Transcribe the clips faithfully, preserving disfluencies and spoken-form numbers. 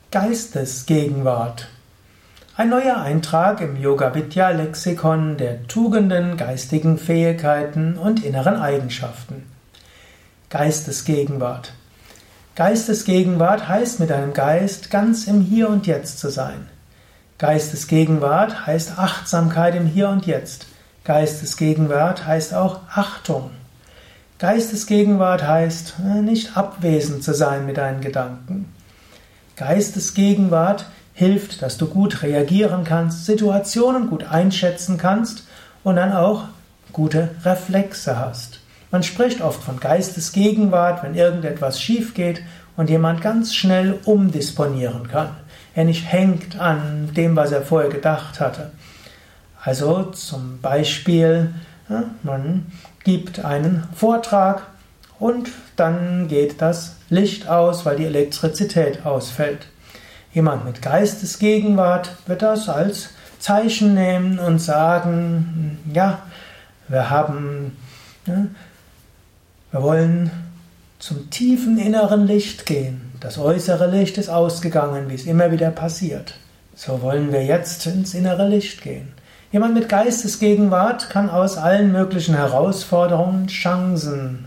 Geistesgegenwart. Ein neuer Eintrag im Yoga-Vidya-Lexikon der Tugenden, geistigen Fähigkeiten und inneren Eigenschaften. Geistesgegenwart. Geistesgegenwart heißt, mit deinem Geist ganz im Hier und Jetzt zu sein. Geistesgegenwart heißt Achtsamkeit im Hier und Jetzt. Geistesgegenwart heißt auch Achtung. Geistesgegenwart heißt, nicht abwesend zu sein mit deinen Gedanken. Geistesgegenwart hilft, dass du gut reagieren kannst, Situationen gut einschätzen kannst und dann auch gute Reflexe hast. Man spricht oft von Geistesgegenwart, wenn irgendetwas schief geht und jemand ganz schnell umdisponieren kann. Er nicht hängt an dem, was er vorher gedacht hatte. Also zum Beispiel, man gibt einen Vortrag und dann geht das Licht aus, weil die Elektrizität ausfällt. Jemand mit Geistesgegenwart wird das als Zeichen nehmen und sagen, ja, wir haben, ja, wir wollen zum tiefen inneren Licht gehen. Das äußere Licht ist ausgegangen, wie es immer wieder passiert. So wollen wir jetzt ins innere Licht gehen. Jemand mit Geistesgegenwart kann aus allen möglichen Herausforderungen Chancen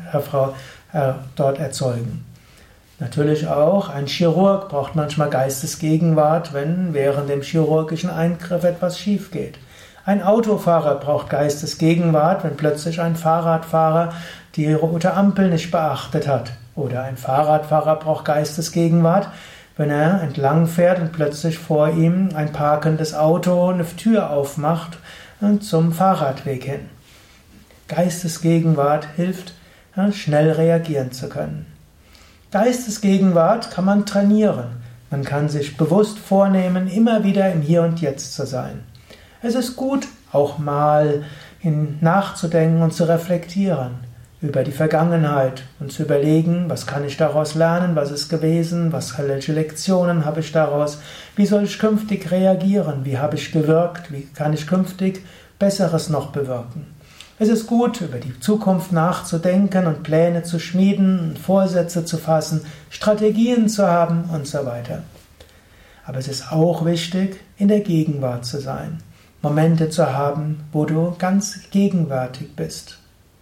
äh, dort erzeugen. Natürlich auch ein Chirurg braucht manchmal Geistesgegenwart, wenn während dem chirurgischen Eingriff etwas schief geht. Ein Autofahrer braucht Geistesgegenwart, wenn plötzlich ein Fahrradfahrer die rote Ampel nicht beachtet hat. Oder ein Fahrradfahrer braucht Geistesgegenwart, wenn er entlang fährt und plötzlich vor ihm ein parkendes Auto eine Tür aufmacht zum Fahrradweg hin. Geistesgegenwart hilft, schnell reagieren zu können. Geistesgegenwart kann man trainieren. Man kann sich bewusst vornehmen, immer wieder im Hier und Jetzt zu sein. Es ist gut, auch mal nachzudenken und zu reflektieren über die Vergangenheit und zu überlegen, was kann ich daraus lernen, was ist gewesen, was, welche Lektionen habe ich daraus, wie soll ich künftig reagieren, wie habe ich gewirkt, wie kann ich künftig Besseres noch bewirken. Es ist gut, über die Zukunft nachzudenken und Pläne zu schmieden, Vorsätze zu fassen, Strategien zu haben und so weiter. Aber es ist auch wichtig, in der Gegenwart zu sein, Momente zu haben, wo du ganz gegenwärtig bist.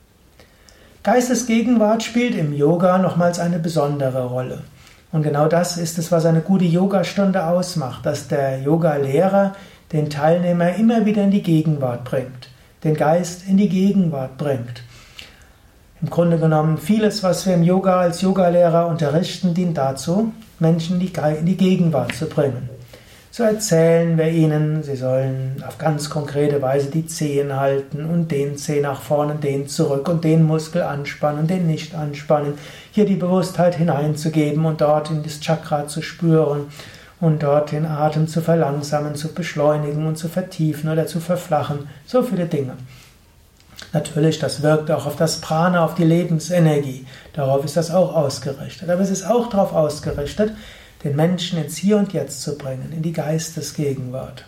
Geistesgegenwart spielt im Yoga nochmals eine besondere Rolle. Und genau das ist es, was eine gute Yogastunde ausmacht, dass der Yogalehrer den Teilnehmer immer wieder in die Gegenwart bringt, den Geist in die Gegenwart bringt. Im Grunde genommen, vieles, was wir im Yoga als Yogalehrer unterrichten, dient dazu, Menschen in die Gegenwart zu bringen. So erzählen wir ihnen, sie sollen auf ganz konkrete Weise die Zehen halten und den Zeh nach vorne, den zurück und den Muskel anspannen und den nicht anspannen. Hier die Bewusstheit hineinzugeben und dort in das Chakra zu spüren und dort den Atem zu verlangsamen, zu beschleunigen und zu vertiefen oder zu verflachen. So viele Dinge. Natürlich, das wirkt auch auf das Prana, auf die Lebensenergie. Darauf ist das auch ausgerichtet. Aber es ist auch darauf ausgerichtet, den Menschen ins Hier und Jetzt zu bringen, in die Geistesgegenwart.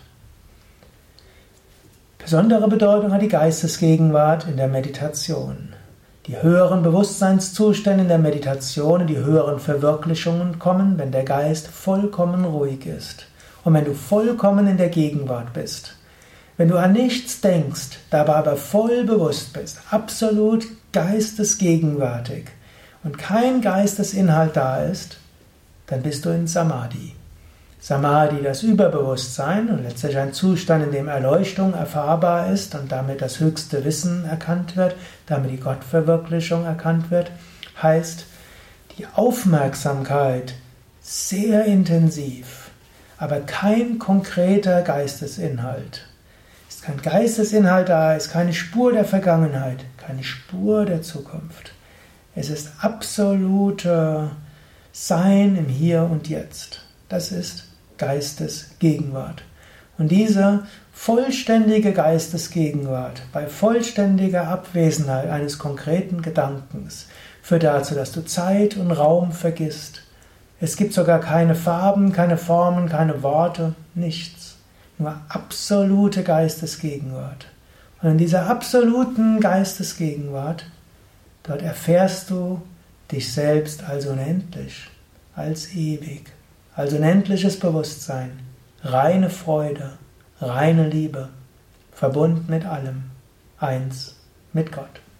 Besondere Bedeutung hat die Geistesgegenwart in der Meditation. Die höheren Bewusstseinszustände in der Meditation, die höheren Verwirklichungen kommen, wenn der Geist vollkommen ruhig ist und wenn du vollkommen in der Gegenwart bist. Wenn du an nichts denkst, dabei aber voll bewusst bist, absolut geistesgegenwärtig und kein Geistesinhalt da ist, dann bist du in Samadhi. Samadhi, das Überbewusstsein und letztlich ein Zustand, in dem Erleuchtung erfahrbar ist und damit das höchste Wissen erkannt wird, damit die Gottverwirklichung erkannt wird, heißt die Aufmerksamkeit sehr intensiv, aber kein konkreter Geistesinhalt. Ist kein Geistesinhalt da, ist keine Spur der Vergangenheit, keine Spur der Zukunft. Es ist absolute Sein im Hier und Jetzt. Das ist Geistesgegenwart. Und diese vollständige Geistesgegenwart bei vollständiger Abwesenheit eines konkreten Gedankens führt dazu, dass du Zeit und Raum vergisst. Es gibt sogar keine Farben, keine Formen, keine Worte, nichts. Nur absolute Geistesgegenwart. Und in dieser absoluten Geistesgegenwart, dort erfährst du dich selbst als unendlich, als ewig, also unendliches Bewusstsein, reine Freude, reine Liebe, verbunden mit allem, eins mit Gott.